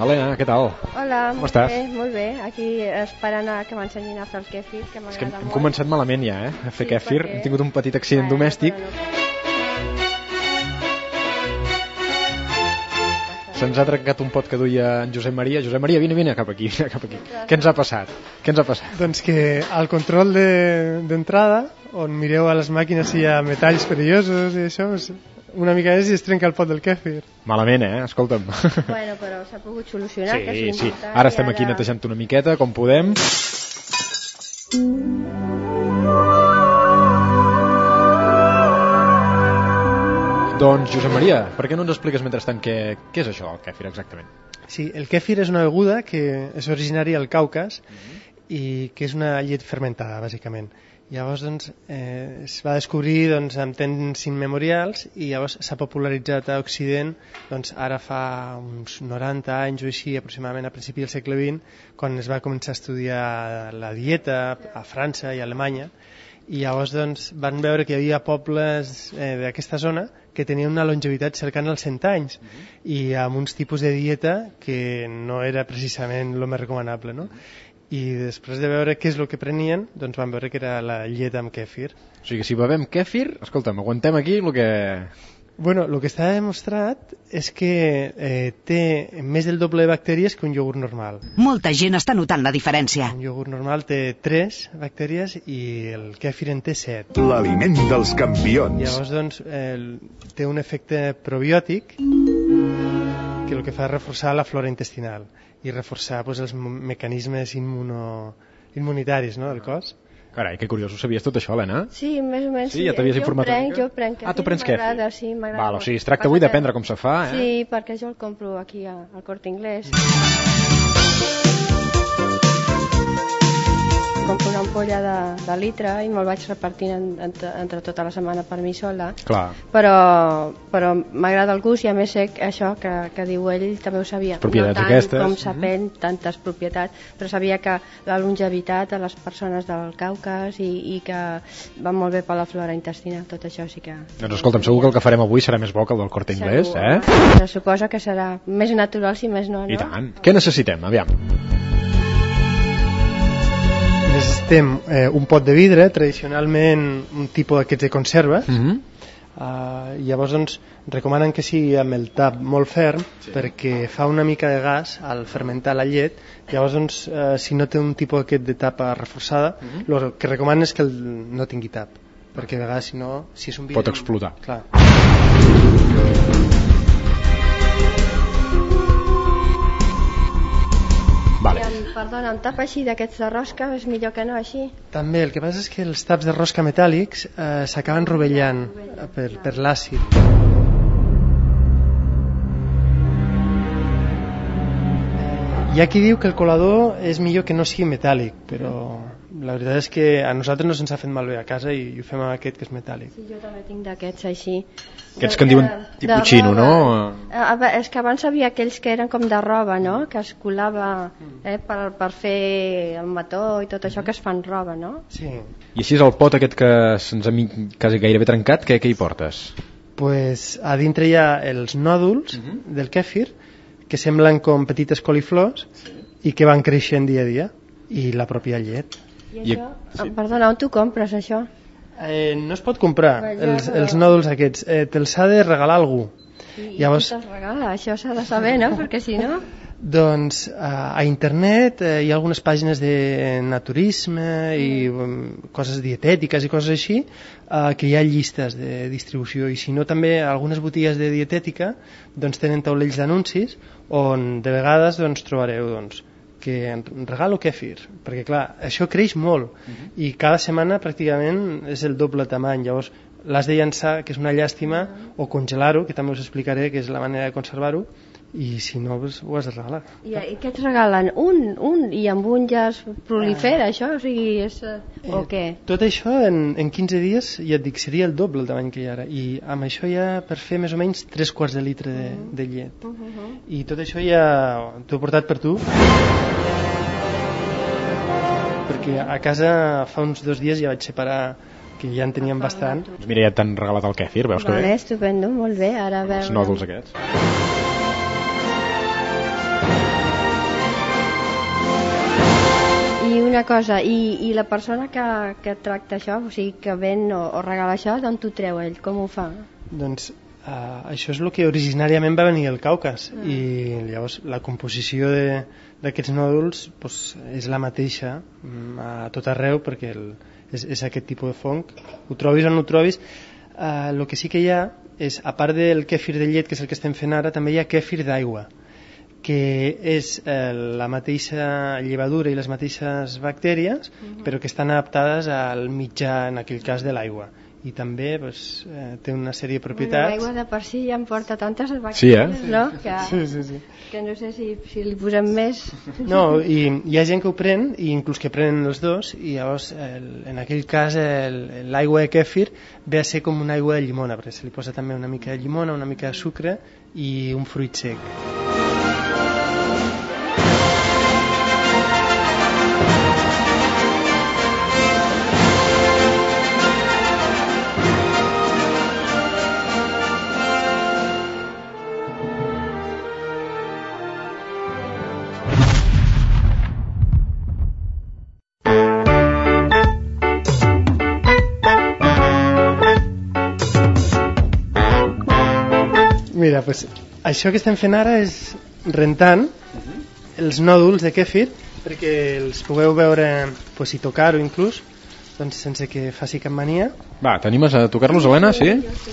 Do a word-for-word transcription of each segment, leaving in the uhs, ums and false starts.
Helena, què tal? Hola, com molt estàs? bé, molt bé. Aquí esperant a que m'ensenyin a fer el kefir, que m'agrada molt. És que hem, hem començat malament ja, eh? A fer Sí, kefir. perquè- Hem tingut un petit accident Bueno, domèstic. però no- Se'ns ha trencat un pot que duia en Josep Maria. Josep Maria, vine, vine cap aquí, vine cap aquí. Què ens ha passat? Què ens ha passat? Doncs que al control de- d'entrada, de, on mireu a les màquines si hi ha metalls perillosos i això, doncs, una mica és i es trenca el pot del kèfir. Malament, eh? Escolta'm. Bueno, però s'ha pogut solucionar, que Sí, és sí. important, Ara i estem aquí netejant una miqueta, com podem. Doncs, Josep Maria, per què no ens expliques mentrestant què, què és això, el kèfir, exactament? Sí, el kèfir és una beguda que és originària al Caucas i que és una llet fermentada, bàsicament. Llavors, doncs, eh, es va descobrir doncs, amb temps immemorials i llavors s'ha popularitzat a Occident doncs, ara fa uns noranta anys o així, aproximadament a principi del segle vint, quan es va començar a estudiar la dieta a França i a Alemanya, i llavors doncs, van veure que hi havia pobles eh, d'aquesta zona que tenien una longevitat cercana als cent anys uh-huh. i amb uns tipus de dieta que no era precisament el més recomanable, no? I després de veure què és el que prenien, doncs van veure que era la llet amb kèfir. O sigui, si bevem kèfir, escolta'm, aguantem aquí el que... Bueno, el que està demostrat és que eh, té més del doble de bactèries que un iogurt normal. Molta gent està notant la diferència. Un iogurt normal té tres bactèries i el kèfir en té set. L'aliment dels campions. Llavors, doncs, eh, té un efecte probiòtic que el que fa és reforçar la flora intestinal i reforçar doncs, els mecanismes immuno... immunitaris, no, del cos. Carai, que curiós, ho sabies tot això, Helena? Sí, més o menys. Sí, ja t'havies jo informat prenc, una mica? Jo prenc kefir. Ah, tu prens kefir? M'agrada, sí, m'agrada. Val, o sigui, es tracta Passa avui que- d'aprendre com se fa, eh? Sí, perquè jo el compro aquí a- al Corte Inglés. Compro una ampolla de, de litre i me'l vaig repartint en, entre, entre tota la setmana per mi sola. Clar, Però, però m'agrada el gust i a més sé que això que, que diu ell també ho sabia. Propietats no tant aquestes. com s'aprèn tantes propietats, però sabia que la longevitat a les persones del Caucas i, i que va molt bé per la flora intestinal, tot això sí que... doncs escolta'm, segur que el que farem avui serà més bo que el del Corte Inglés, Segur, eh? home. Se suposa que serà més natural si més no, no? I tant. Què necessitem? Aviam. Necessitem eh, un pot de vidre, tradicionalment un tipus d'aquests de conserva. Mm -hmm. Uh, llavors doncs, recomanen que sigui amb el tap molt ferm sí. perquè fa una mica de gas al fermentar la llet. Llavors doncs, uh, si no té un tipus aquest de tapa reforçada, uh -huh. el que recomanen és que el no tingui tap, perquè a vegades si no, si és un vidre... Pot explotar. Clar. Vale. I amb, perdona, amb tap així d'aquests de rosca és millor que no així? També, el que passa és que els taps de rosca metàl·lics eh, s'acaben rovellant eh, per, per l'àcid. Hi ha qui diu que el colador és millor que no sigui metàl·lic, però la veritat és que a nosaltres no se'ns ha fet malbé a casa i, i ho fem amb aquest que és metàl·lic. Sí, jo també tinc d'aquests així. Aquests que en diuen tipus xino, no? A, a, és que abans havia aquells que eren com de roba, no? Que es colava eh, per, per fer el mató i tot això que es fan roba, no? Sí. I així és el pot aquest que se'ns ha mi- quasi gairebé trencat, què, què hi portes? Pues a dintre hi ha els nòduls Mhm. del kèfir que semblen com petites coliflors i que van creixent dia a dia, i la pròpia llet. I I- això, sí. ah, perdona, on tu compres això? Eh, no es pot comprar Però ja, els, però- els nòduls aquests, eh, te'ls ha de regalar algú. I, Llavors- i qui te'ls regala? Això s'ha de saber, no? Perquè si no... Doncs a, a internet eh, hi ha algunes pàgines de naturisme i um, coses dietètiques i coses així eh, que hi ha llistes de distribució, i si no també algunes botigues de dietètica doncs tenen taulells d'anuncis on de vegades doncs, trobareu doncs, que en regalo kèfir, perquè clar, això creix molt uh-huh. i cada setmana pràcticament és el doble tamany. Llavors l'has de llançar, que és una llàstima, uh-huh. o congelar-ho, que també us explicaré que és la manera de conservar-ho, i si no pues, ho has de regalar. I, i què et regalen? Un, un, i amb un ja es prolifera, ah. això? O sigui, és... Eh, o què? Tot això en, en quinze dies, ja et dic, seria el doble el tamany que hi ha ara, i amb això ja per fer més o menys tres quarts de litre de, de llet. Uh -huh. I tot això ja t'ho he portat per tu, perquè a casa fa uns dos dies ja vaig separar, que ja en teníem bastant. Doncs mira, ja t'han regalat el kèfir, veus que Vale, bé? estupendo, molt bé. Ara a veure... Els nòduls aquests. una cosa, i, i la persona que, que tracta això, o sigui, que ven o, o regala això, d'on t'ho treu ell? Com ho fa? Doncs uh, això és el que originàriament va venir al Caucas, mm. i llavors la composició d'aquests nòduls pues, és la mateixa a tot arreu, perquè el, és, és aquest tipus de fong. Ho trobis o no ho trobis, uh, el que sí que hi ha és, a part del kèfir de llet, que és el que estem fent ara, també hi ha kèfir d'aigua, que és eh, la mateixa llevadura i les mateixes bactèries, uh-huh. però que estan adaptades al mitjà, en aquell cas de l'aigua. I també pues, eh, té una sèrie de propietats. Bueno, l'aigua de per si ja em porta tantes bactèries, sí, eh? no? Que, sí, sí, sí. que no sé si, si li posem més. No, i hi ha gent que ho pren, i inclús que prenen els dos, i llavors el, en aquell cas el, l'aigua de kèfir ve a ser com una aigua de llimona, perquè se li posa també una mica de llimona, una mica de sucre i un fruit sec. Mira, pues, això que estem fent ara és rentant els nòduls de kèfir perquè els pugueu veure pues, i tocar-ho inclús, doncs, sense que faci cap mania. Va, t'animes a tocar-los, Helena? Sí?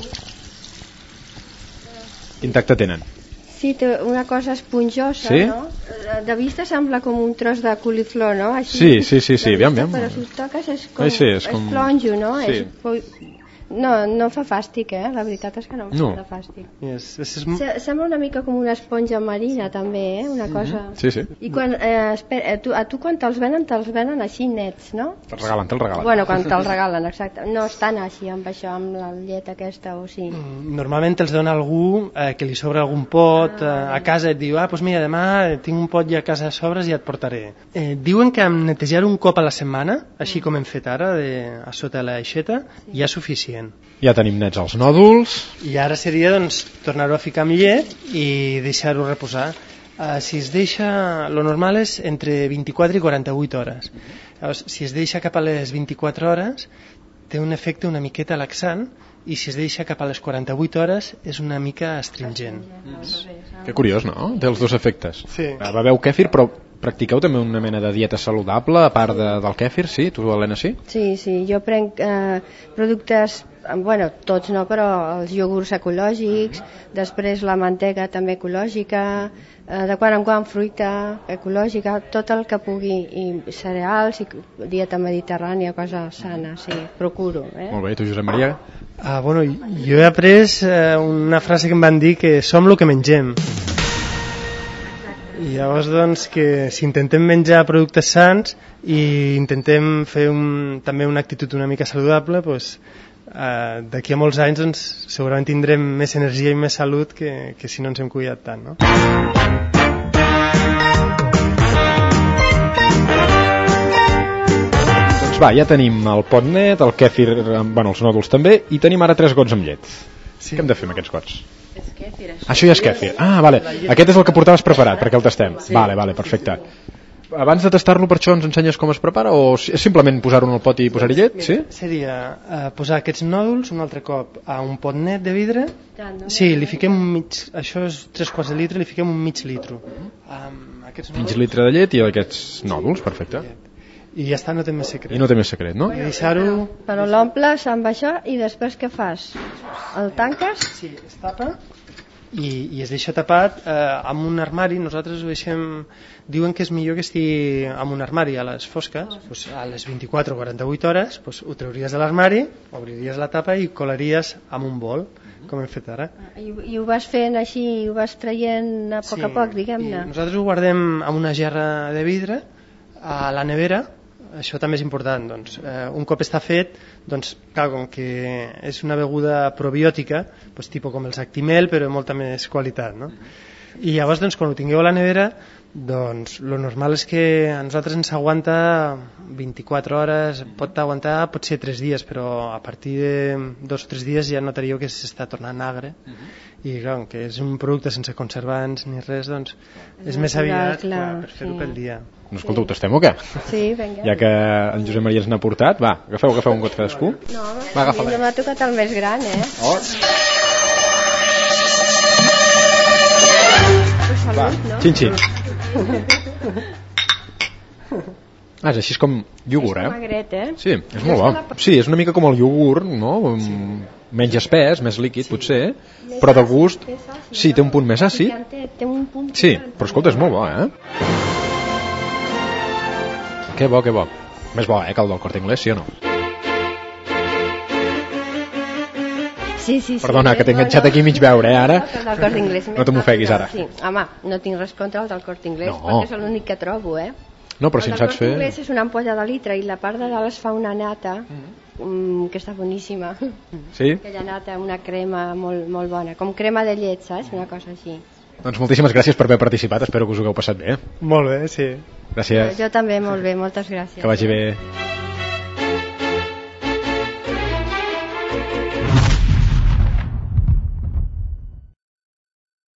Quin tacte tenen? Sí, té una cosa esponjosa, sí? No? De vista sembla com un tros de coliflor, no? Així, sí, sí, sí, sí. Aviam, aviam. Però si ho toques és com, Ai, sí, és com... és flonjo, no? Sí. És... No, no fa fàstic, eh? La veritat és que no, no. fa fàstic. Yes, és... Se, sembla una mica com una esponja marina, també, eh? Una cosa... Mm-hmm. Sí, sí. I quan, eh, espera, a, tu, a tu quan te'ls venen, te'ls venen així nets, no? Te'ls regalen, te'ls regalen. Bueno, quan te'ls regalen, exacte. No estan així amb això, amb la llet aquesta o sí. Normalment te'ls dona algú eh, que li sobra algun pot ah, eh, a casa, et diu, ah, doncs mira, demà tinc un pot ja a casa de sobres i et portaré. Eh, diuen que amb netejar un cop a la setmana, així com hem fet ara, de, a sota la aixeta, sí. ja és suficient. Ja tenim nets els nòduls. I ara seria doncs, tornar-ho a ficar amb llet i deixar-ho reposar. Uh, si es deixa, lo normal és entre vint-i-quatre i quaranta-vuit hores. Llavors, si es deixa cap a les vint-i-quatre hores, té un efecte una miqueta laxant, i si es deixa cap a les quaranta-vuit hores és una mica astringent. Mm. Que curiós, no? Té els dos efectes. Sí. Beveu kèfir, però practiqueu també una mena de dieta saludable a part de, del kèfir, sí? Tu, Helena, sí? Sí, sí, jo prenc eh, productes, bueno, tots no, però els iogurts ecològics, després la mantega també ecològica, eh, de quan en quan fruita ecològica, tot el que pugui, i cereals, i dieta mediterrània, cosa sana, sí, procuro. Eh? Molt bé, tu, Josep Maria? Ah, bueno, jo he après eh, una frase que em van dir que som el que mengem. I llavors doncs que si intentem menjar productes sans i intentem fer un, també una actitud una mica saludable, doncs, eh, d'aquí a molts anys doncs, segurament tindrem més energia i més salut que, que si no ens hem cuidat tant, no? Doncs va, ja tenim el pot net, el kèfir, bueno, els nòduls també, i tenim ara tres gots amb llet. Sí. Què hem de fer amb aquests gots? És kèfir, això. Això ja és kèfir. Ah, vale. Aquest és el que portaves preparat perquè el testem. Sí. Vale, vale, perfecte. Abans de tastar-lo, per això ens ensenyes com es prepara o és simplement posar-ho en el pot i posar-hi llet? Sí? Seria uh, posar aquests nòduls un altre cop a un pot net de vidre. Sí, li fiquem un mig, això és tres quarts de litre, li fiquem un mig litro. Um, aquests mig litre de llet i aquests nòduls, perfecte. I ja està, no té més secret. I no té més secret, no? I deixar-ho... Però l'omples amb això i després què fas? El tanques? Sí, es tapa i, i es deixa tapat eh, amb un armari. Nosaltres ho deixem... Diuen que és millor que estigui amb un armari a les fosques, doncs a les vint-i-quatre o quaranta-vuit hores doncs ho trauries de l'armari, obriries la tapa i colaries amb un bol, com hem fet ara. I, i ho vas fent així, ho vas traient a poc sí, a poc, diguem-ne? Nosaltres ho guardem amb una gerra de vidre a la nevera. Això també és important, doncs, eh, un cop està fet, doncs, clar, com que és una beguda probiòtica, doncs, tipus com el Actimel, però amb molta més qualitat, no? I llavors, doncs, quan ho tingueu a la nevera, doncs lo normal és que a nosaltres ens aguanta vint-i-quatre hores, pot aguantar potser tres dies, però a partir de dos o tres dies ja notaríeu que s'està tornant agre. Uh-huh. I clar, que és un producte sense conservants ni res, doncs és, és més aviat clar, clar, per fer-ho sí. pel dia. No, escolta, ho tastem o què? Sí, vinga. Ja que en Josep Maria ens n'ha portat, va, agafeu, agafeu un got cadascú. No, va, agafa no m'ha tocat el més gran, eh? Oh. Salut, va, no? xin-xin. Ah, és així com iogurt, eh? És com agret, eh? Sí, és molt bo. Sí, és una mica com el iogurt, no? Sí. Menys espès, més líquid, sí. potser, més però de gust... Àcid, sí, té un punt més àcid. Té un punt sí, però escolta, és molt bo, eh? Que bo, que bo. Més bo, eh, que el del Corte Inglés, sí o no? Sí, sí, sí. Perdona, que t'he enganxat aquí mig veure, eh, ara. No te m'ofeguis, ara. Sí, home, no tinc res contra el del Corte Inglés, no. perquè és l'únic que trobo, eh? No, però si en saps fer... El del Corte Inglés és una ampolla de litre i la part de dalt es fa una nata mm, que està boníssima. Sí? Aquella nata, una crema molt, molt bona, com crema de llet, saps? Una cosa així. Doncs moltíssimes gràcies per haver participat, espero que us ho hagueu passat bé. Molt bé, sí. Gràcies. Jo també, molt bé, moltes gràcies. Que vagi bé.